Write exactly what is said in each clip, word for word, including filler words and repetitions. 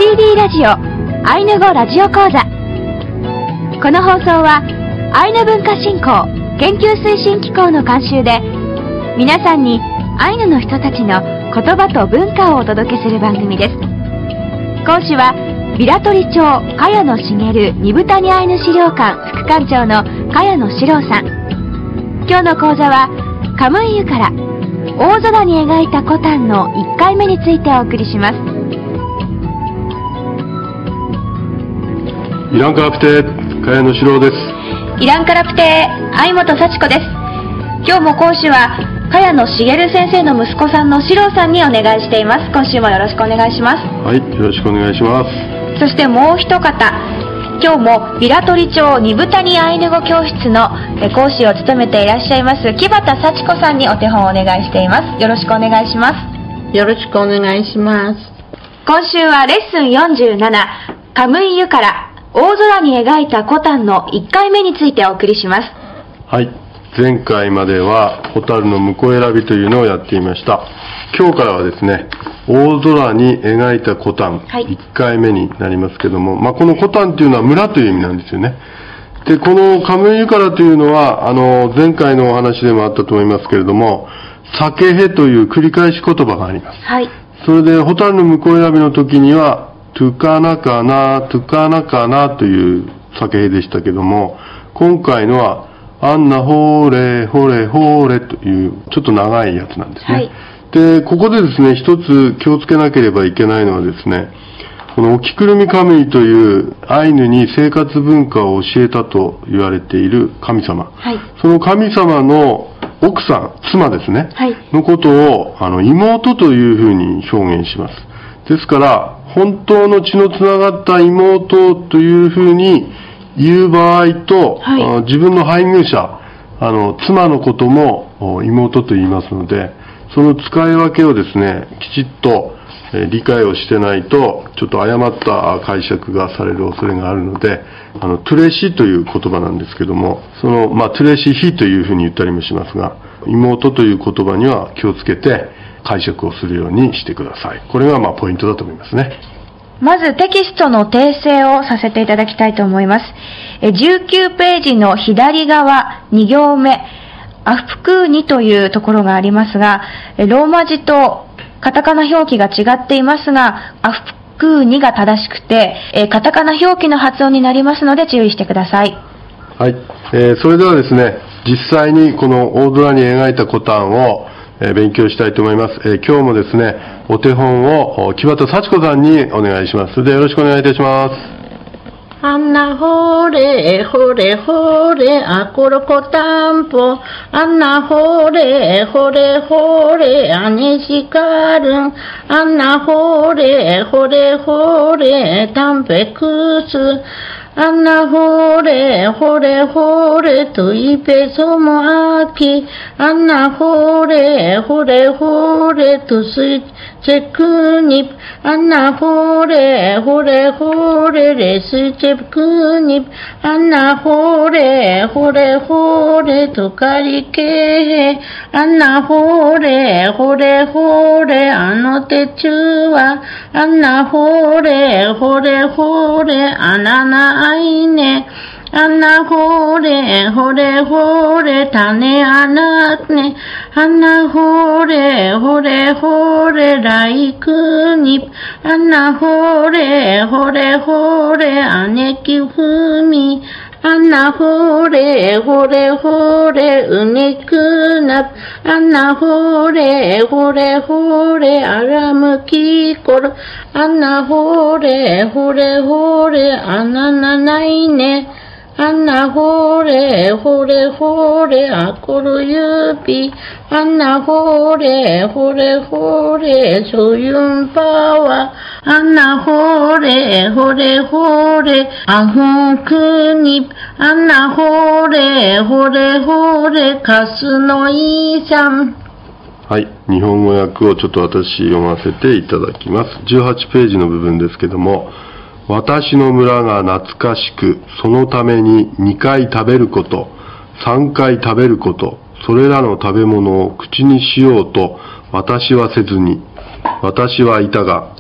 ーディー ラジオアイヌ語ラジオ講座。この放送はアイヌ文化振興研究推進機構の監修で、皆さんにアイヌの人たちの言葉と文化をお届けする番組です。講師はビラトリ町茅野茂二部谷アイヌ資料館副館長の茅野史郎さん。今日の講座はカムイユから大空に描いたコタンのいっかいめについてお送りします。 イランカラプテ茅野史郎です。 イランカラプテ相本幸子です。今日も講師は茅野茂先生の息子さんの史郎さんにお願いしています。今週もよろしくお願いします。 はい、よろしくお願いします。 そしてもう一方、今日もビラトリ町二部谷アイヌ語教室の講師を務めていらっしゃいます木畑幸子さんにお手本をお願いしています。よろしくお願いします。 よろしくお願いします。 今週はレッスンよんじゅうなな、カムイユから大空に描いたコタンのいっかいめについてお送りします。 はい、前回まではホタルの婿選びというのをやっていました。今日からはですね、大空に描いたコタン、はい、いっかいめになりますけども、まあ、このコタンというのは村という意味なんですよね。で、このカムイユからというのは、あの、前回のお話でもあったと思いますけれども、サケヘという繰り返し言葉があります。 はい。それで、ホタルの婿選びの時には、トゥカナカナ、トゥカナカナというサケヘでしたけども、今回のは、アンナホーレ、ホレ、ホーレという、ちょっと長いやつなんですね。はい。で、ここでですね、一つ気をつけなければいけないのはですね、このオキクルミカムイというアイヌに生活文化を教えたと言われている神様。はい。その神様の奥さん、妻ですね。はい。のことを、あの、妹というふうに表現します。ですから、本当の血のつながった妹というふうに言う場合と、はい、自分の配偶者、あの、妻のことも妹と言いますので、その使い分けをですね、きちっと理解をしてないと、ちょっと誤った解釈がされる恐れがあるので、あの、トゥレシという言葉なんですけども、その、まあ、トゥレシヒというふうに言ったりもしますが、妹という言葉には気をつけて、解釈をするようにしてください。これがまあポイントだと思いますね。 まずテキストの訂正をさせていただきたいと思います。じゅうきゅうページの左側に行目、アフクーニというところがありますが、ローマ字とカタカナ表記が違っていますが、アフクーニが正しくて、カタカナ表記の発音になりますので注意してください。 はい、えー、それではですね、実際にこの大空に描いたコタンをえー、勉強したいと思います。えー、今日もですね、お手本を木畑幸子さんにお願いします。それでよろしくお願いいたします。 アンナホレ、ホレ、ホレ、アコロコタンポ、アンナホレ、ホレ、ホレ、アネシカルン、アンナホレ、ホレ、ホレ、タンペクス、アンナホレ、ホレ、ホレ、トイペソモアキ、アンナホレ、ホレ、ホレ、トスイチェクニプ、アンナホレ、ホレ、ホレ、レスイチェクニプ、アンナホレ、ホレ、ホレ、トカリケヘ、アンナホレ、ホレ、ホレ、アノテチュワ、アンナホレ、ホレ、ホレ、アナナアイネ、アンナホレ、ホレ、ホレ、タネアナネ、アンナホレ、ホレ、ホレ、ライクニプ、アンナホレ、ホレ、ホレ、アネキフミ、アンナホレ、ホレ、ホレ、ウネクナプ、アンナホレ、ホレ、ホレ、アラムキコロ、アンナホレ、ホレ、ホレ、アナナナイネ、アンナホレ、ホレ、ホレ、アコルユピ、アンナホレ、ホレ、ホレ、ソユンパワ、アンナホレ、ホレ、ホレ、アホンクニプ、アンナホレ、ホレ、ホレ、カスノイサン。 はい、日本語訳をちょっと私読ませていただきます。じゅうはちページの部分ですけども、私の村が懐かしく、そのためににかい食べること、さんかい食べること、それらの食べ物を口にしようと私はせずに、私はいたが、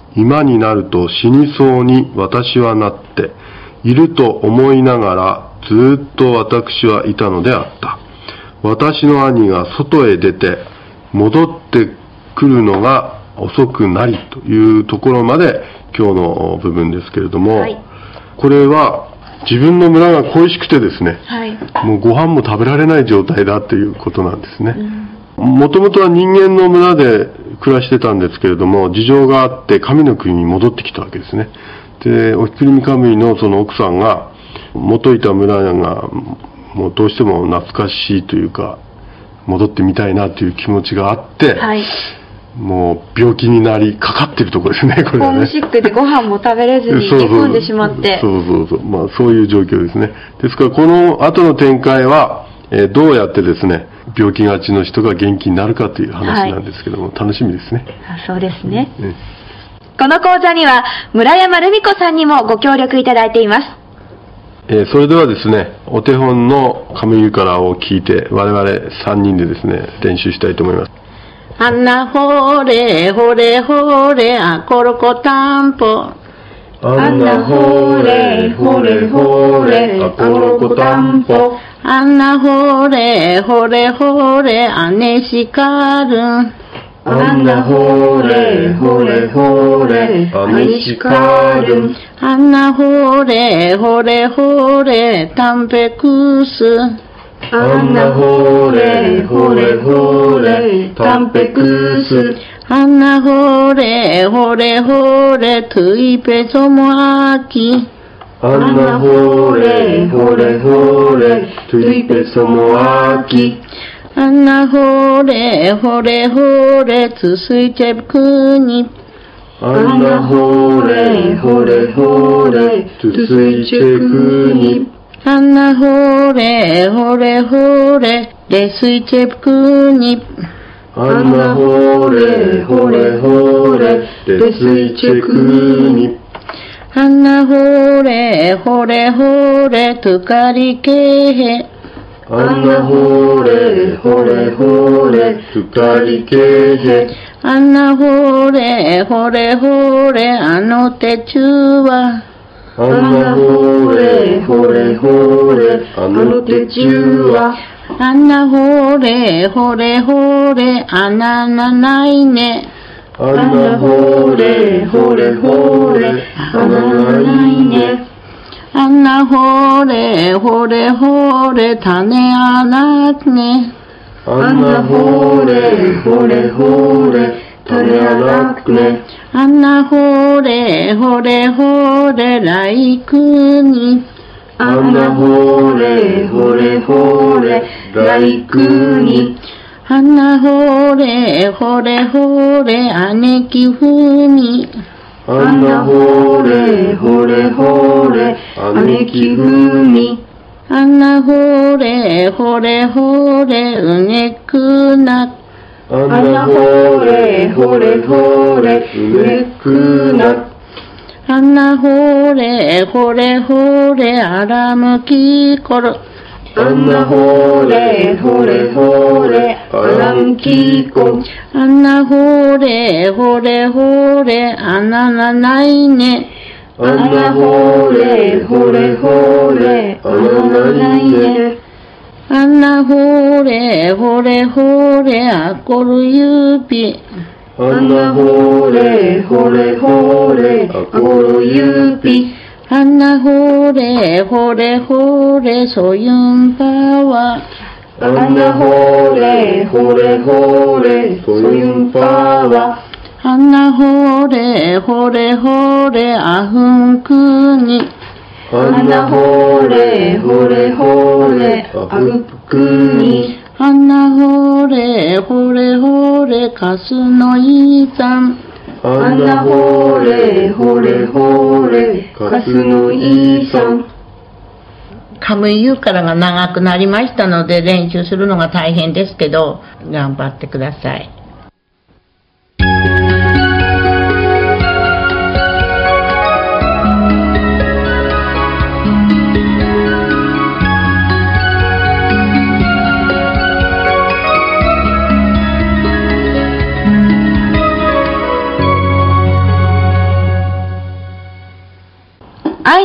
今になると死にそうに私はなって、いると思いながらずっと私はいたのであった。私の兄が外へ出て戻ってくるのが遅くなりというところまで今日の部分ですけれども、はい、これは自分の村が恋しくてですね、はい、もうご飯も食べられない状態だということなんですね。もともとは人間の村で暮らしてたんですけれども、事情があって神の国に戻ってきたわけですね。で、おひくりみ神のその奥さんが元いた村がもうどうしても懐かしいというか戻ってみたいなという気持ちがあって、はい、もう病気になりかかってるところですね、これはね。ホームシックでご飯も食べれずに寝込んでしまって。そうそうそう。まあそういう状況ですね。ですからこの後の展開は、えー、どうやってですね、病気がちの人が元気になるかという話なんですけども、はい、楽しみですね。 あ、そうですね。ね、この講座には村山ルミ子さんにもご協力いただいています。 えー、それではですね、お手本の神湯からを聞いて我々さんにんでですね、練習したいと思います。 あんなほれほれほれあころこたんぽ。 あんなほれほれほれあころこたんぽ。 あんなほれほれほれあねしかる。 あんなほれほれほれあねしかる。 あんなほれほれほれたんぺくす。 あんなほれほれほれたんぺくす。 あんなほれほれほれといぺそもあき。 あんなほれほれほれといぺそもあき。 あんなほれほれほれつすいちくに。 あんなほれほれほれつすいちくに。 あんなほれほれほれれすいちくに。 あんなほれほれほれれすいちくに。 あんなほれほれほれとかりけへ。 あんなほれほれほれとかりけへ。 あんなほれほれほれあの手中は。 あんなほれほれほれあの手中は。 あんなほれほれほれあななないね。 あんなほれほれほれあななないね。 あんなほれほれほれ種あなくね。 あんなほれほれほれ種あなくね。 あんなほれほれほれ来くに。 あんなほれほれほれ来くに。 あんなほれほれほれ姉貴ふみ。 あんなほれほれほれ姉貴ふみ。 あんなほれほれほれうねくな。 あんなほれほれほれうねくな。 あんなほれほれほれあらむきころ。 あんなほれほれほれあらむきこ。 あんなほれほれほれあななないね。 あんなほれほれほれあななないね。 あんなほれほれほれあこるゆび。 あんなほれほれほれあこるゆび。 あんなほれほれほれそゆんぱわ。 あんなほれほれほれそゆんぱわ。 あんなほれほれほれあふんくに。 あんなほれほれほれあふんくに。 あんなほれほれほれかすのいさん。 あんなほれほれほれかすのいさん。 カムイユからが長くなりましたので練習するのが大変ですけど頑張ってください。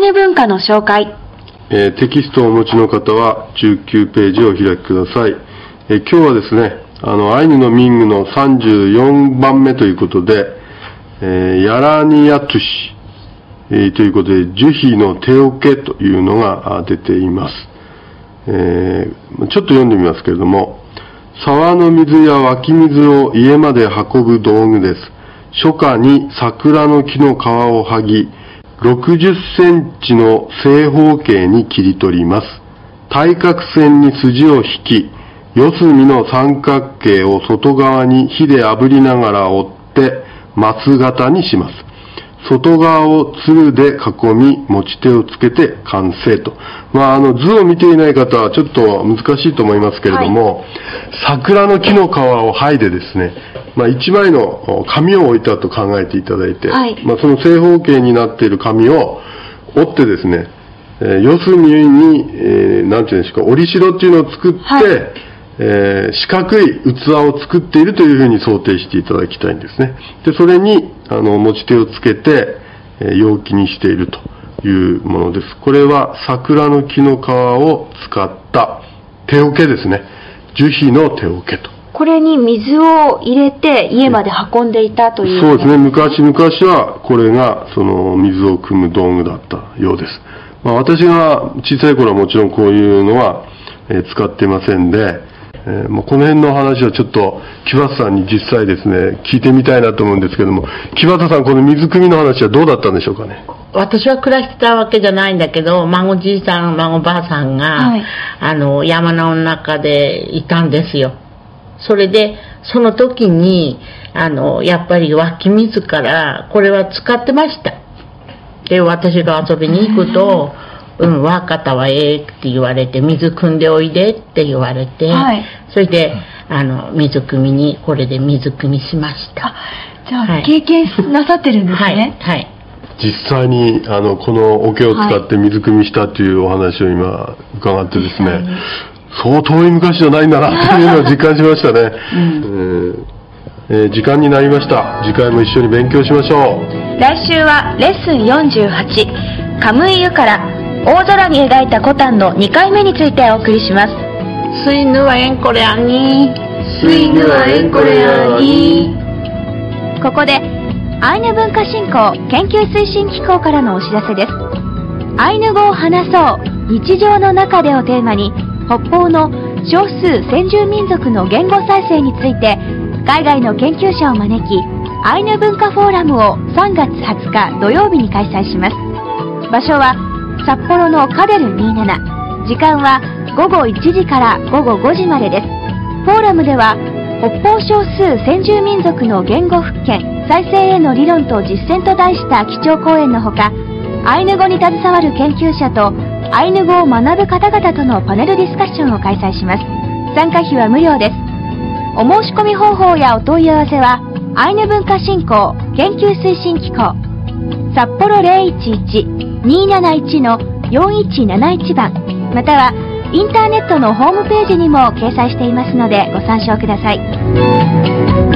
ヌ文化の紹介。 えー、テキストをお持ちの方はじゅうきゅうページをお開きください。えー、今日はですね、あの、アイヌの民具のさんじゅうよんばんめということで、えー、ヤラニヤトゥシ、えー、ということで、樹皮の手桶というのが出ています。えー、ちょっと読んでみますけれども、沢の水や湧き水を家まで運ぶ道具です。初夏に桜の木の皮を剥ぎ、ろくじゅっセンチの正方形に切り取ります。対角線に筋を引き、四隅の三角形を外側に火で炙りながら折って松型にします。外側をつるで囲み、持ち手をつけて完成と。まあ、あの図を見ていない方はちょっと難しいと思いますけれども、はい、桜の木の皮を剥いでですね、まあ、一枚の紙を置いたと考えていただいて、はい、まあ、その正方形になっている紙を折ってですね、えー、四隅に、えー、なんていうんですか、折り代っていうのを作って、はい、えー、四角い器を作っているというふうに想定していただきたいんですね。で、それに、あの、持ち手をつけて、えー、容器にしているというものです。これは桜の木の皮を使った手桶ですね。樹皮の手桶と。 これに水を入れて家まで運んでいたという、 そうですね。昔々はこれがその水を汲む道具だったようです。まあ、私が小さい頃はもちろんこういうのは、えー、使っていませんで、えー、もうこの辺の話はちょっと木端さんに実際ですね聞いてみたいなと思うんですけども、木端さん、この水汲みの話はどうだったんでしょうかね。 私は暮らしてたわけじゃないんだけど、孫じいさん孫ばあさんが、はい、あの山の中でいたんですよ。それでその時にあのやっぱり湧き水からこれは使ってました。で、私が遊びに行くと、うん、わかたはええって言われて、水汲んでおいでって言われて、はい、それであの水汲みにこれで水汲みしました。 あ、じゃあ、はい、経験なさってるんですね。 はい、はい、 実際にあのこの桶を使って水汲みしたというお話を今伺ってですね、はい、そう遠い昔じゃないんだなというのを実感しましたね。うんえーえー、時間になりました。次回も一緒に勉強しましょう。 来週はレッスンよんじゅうはち、カムイユから大空に描いたコタンのにかいめについてお送りします。 スイヌはエンコレアニスイヌはエンコレアニ。ここでアイヌ文化振興研究推進機構からのお知らせです。アイヌ語を話そう日常の中でをテーマに、北方の少数先住民族の言語再生について海外の研究者を招き、アイヌ文化フォーラムをさんがつはつか土曜日に開催します。場所は札幌のカデルにじゅうなな、時間はごごいちじからごごごじまでです。フォーラムでは北方少数先住民族の言語復権再生への理論と実践と題した基調講演のほか、アイヌ語に携わる研究者とアイヌ語を学ぶ方々とのパネルディスカッションを開催します。参加費は無料です。お申し込み方法やお問い合わせはアイヌ文化振興研究推進機構札幌 ゼロいちいち にーなないち のよんいちなないち 番、またはインターネットのホームページにも掲載していますのでご参照ください。